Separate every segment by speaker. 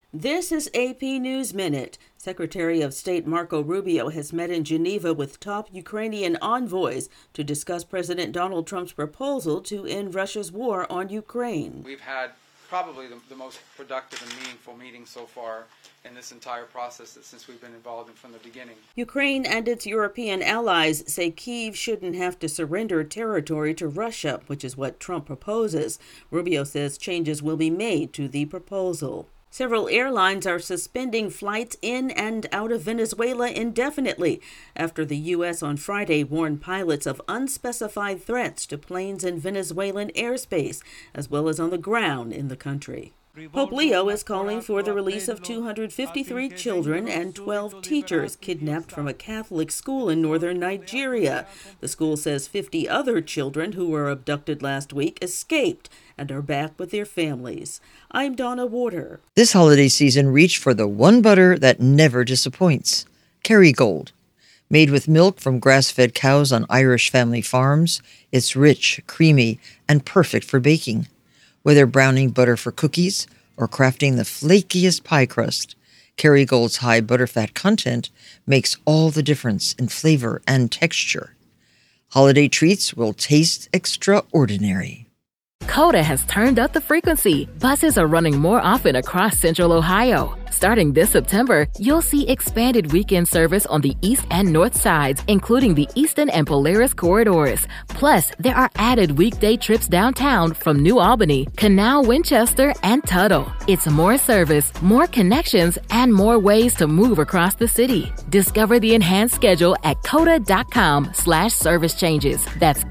Speaker 1: This is AP News Minute. Secretary of State Marco Rubio has met in Geneva with top Ukrainian envoys to discuss President Donald Trump's proposal to end Russia's war on Ukraine.
Speaker 2: We've had probably the most productive and meaningful meeting so far in this entire process since we've been involved in from the beginning.
Speaker 1: Ukraine and its European allies say Kyiv shouldn't have to surrender territory to Russia, which is what Trump proposes. Rubio says changes will be made to the proposal. Several airlines are suspending flights in and out of Venezuela indefinitely after the U.S. on Friday warned pilots of unspecified threats to planes in Venezuelan airspace, as well as on the ground in the country. Pope Leo is calling for the release of 253 children and 12 teachers kidnapped from a Catholic school in northern Nigeria. The school says 50 other children who were abducted last week escaped and are back with their families. I'm Donna Warder.
Speaker 3: This holiday season, reach for the one butter that never disappoints, Kerrygold. Made with milk from grass-fed cows on Irish family farms, it's rich, creamy, and perfect for baking. Whether browning butter for cookies or crafting the flakiest pie crust, Kerrygold's high butterfat content makes all the difference in flavor and texture. Holiday treats will taste extraordinary.
Speaker 4: Coda has turned up the frequency. Buses are running more often across Central Ohio. Starting this September, you'll see expanded weekend service on the east and north sides, including the Eastern and Polaris corridors. Plus, there are added weekday trips downtown from New Albany, Canal, Winchester, and Tuttle. It's more service, more connections, and more ways to move across the city. Discover the enhanced schedule at coda.com/service changes. That's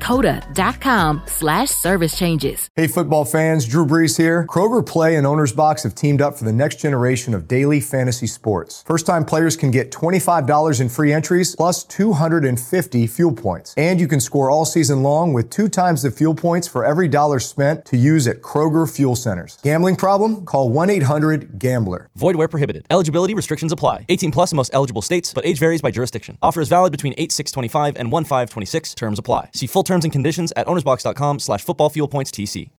Speaker 4: coda.com/service changes.
Speaker 5: Hey, football fans, Drew Brees here. Kroger Play and Owner's Box have teamed up for the next generation of daily fantasy sports. First-time players can get $25 in free entries plus 250 fuel points. And you can score all season long with 2 times the fuel points for every dollar spent to use at Kroger Fuel Centers. Gambling problem? Call 1-800-GAMBLER.
Speaker 6: Void where prohibited. Eligibility restrictions apply. 18 plus in most eligible states, but age varies by jurisdiction. Offer is valid between 8/6/25 and 1/5/26. Terms apply. See full terms and conditions at ownersbox.com/footballfuelpointstc.